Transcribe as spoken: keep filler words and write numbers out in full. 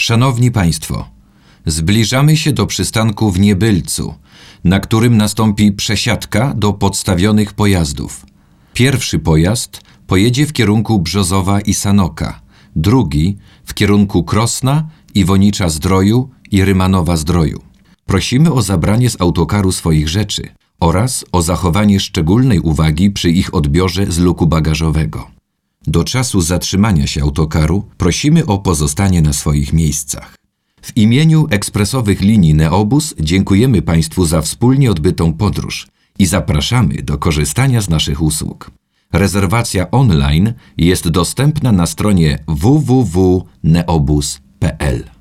Szanowni Państwo, zbliżamy się do przystanku w Niebylcu, na którym nastąpi przesiadka do podstawionych pojazdów. Pierwszy pojazd pojedzie w kierunku Brzozowa i Sanoka, drugi w kierunku Krosna, Iwonicza-Zdroju i Rymanowa-Zdroju. Prosimy o zabranie z autokaru swoich rzeczy oraz o zachowanie szczególnej uwagi przy ich odbiorze z luku bagażowego. Do czasu zatrzymania się autokaru prosimy o pozostanie na swoich miejscach. W imieniu ekspresowych linii Neobus dziękujemy Państwu za wspólnie odbytą podróż i zapraszamy do korzystania z naszych usług. Rezerwacja online jest dostępna na stronie w w w kropka neobus kropka p l.